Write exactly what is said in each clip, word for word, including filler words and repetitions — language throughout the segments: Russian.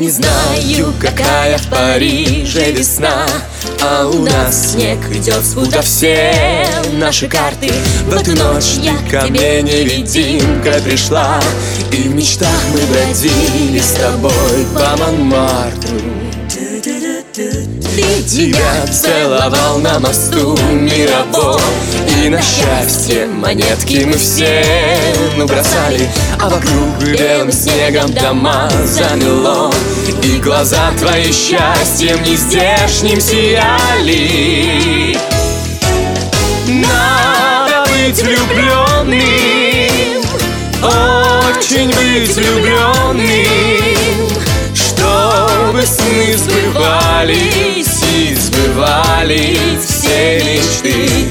не знаю, какая в Париже весна, а у нас снег идет с пута все наши карты. В эту ночь я ко мне невидимка пришла, и в мечтах мы бродили с тобой по Монмартру. Тебя целовал на мосту Мирабо, и на счастье монетки мы все ну бросали, а вокруг белым снегом дома замело, и глаза твои счастьем нездешним сияли. Надо быть влюбленным, очень быть влюбленным, чтобы сны сбывались и сбывались все мечты.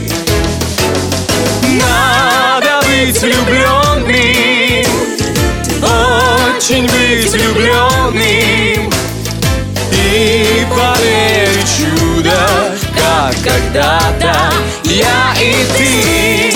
Надо быть влюбленным, очень быть влюбленным, и поверить в чудо, как когда-то я и ты.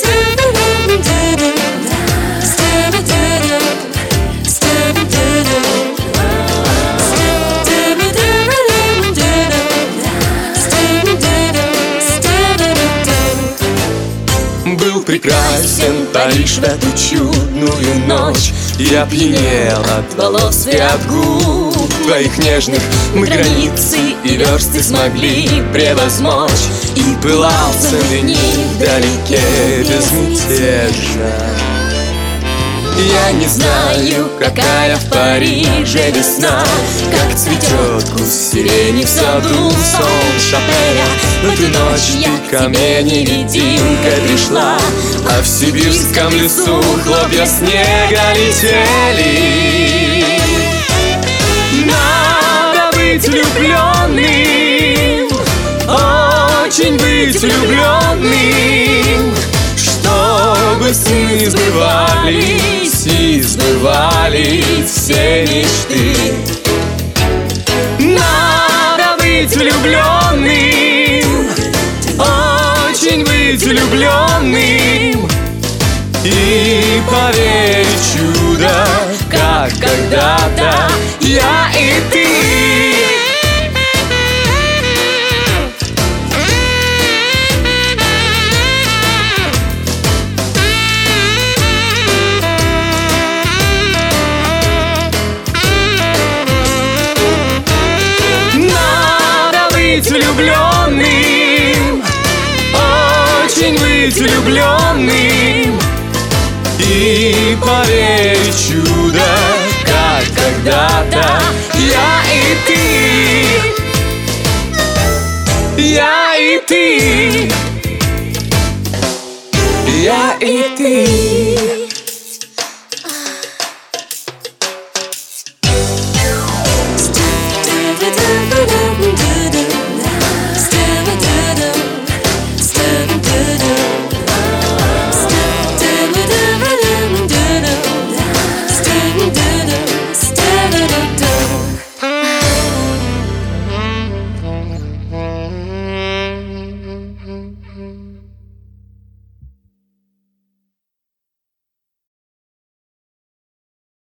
Был прекрасен Париж в эту чудную ночь. Я пьянел от волос и от губ твоих нежных. Мы границы и версты смогли превозмочь, и пылал целый дни вдалеке безмятежно. Я не знаю, какая в Париже весна, как цветет куст сирени в саду Сон-Шапеля. В эту ночь я ко мне невидимка пришла, а в сибирском лесу хлопья снега летели. Надо быть влюбленным, очень быть влюбленным, чтобы сны сбывались и сбывались все мечты. Надо быть влюбленным, очень быть влюбленным, и поверить в чудо, как когда-то я и ты. Влюбленным, очень быть влюбленным, и поверить в чудо, как когда-то я и ты. Я и ты. Я и ты.